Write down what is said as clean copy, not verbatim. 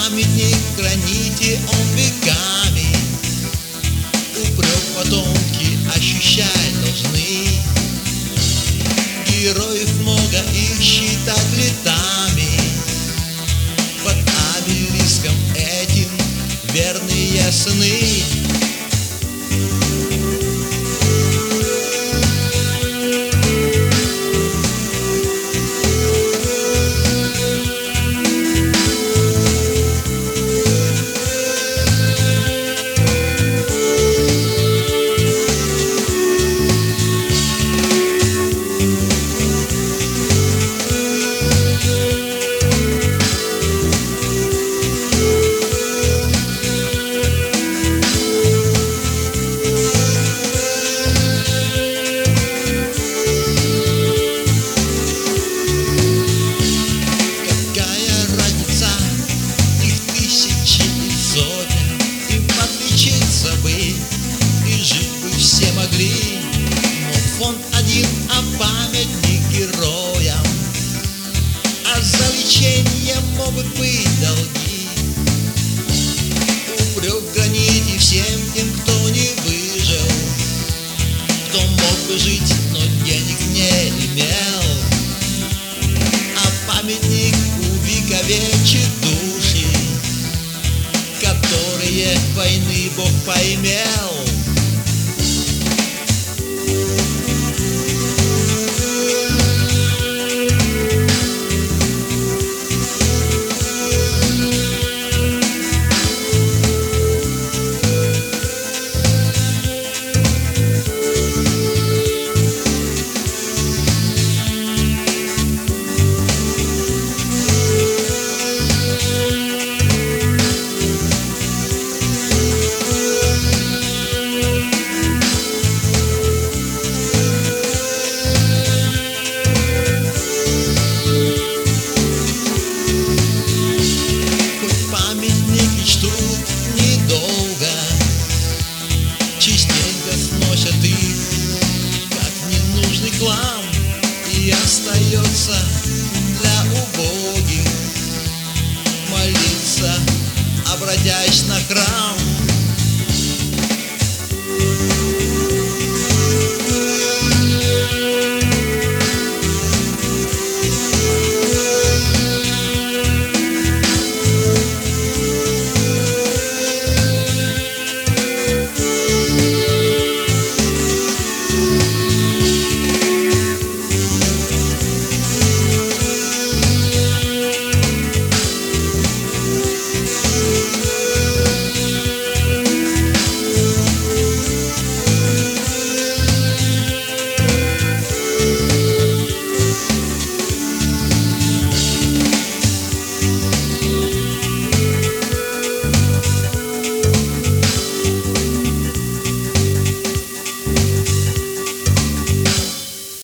памятник храните он веками. Упрек потомки ощущать должны. Героев много, их считать летами. Под обелиском этим верные сны. И жить бы все могли, но фонд один, а памятник героям. А за лечение могут быть долги. Упрек граните всем тем, кто не выжил, кто мог бы жить, но денег не имел. А памятник увековечит души, которые войны Бог поимел.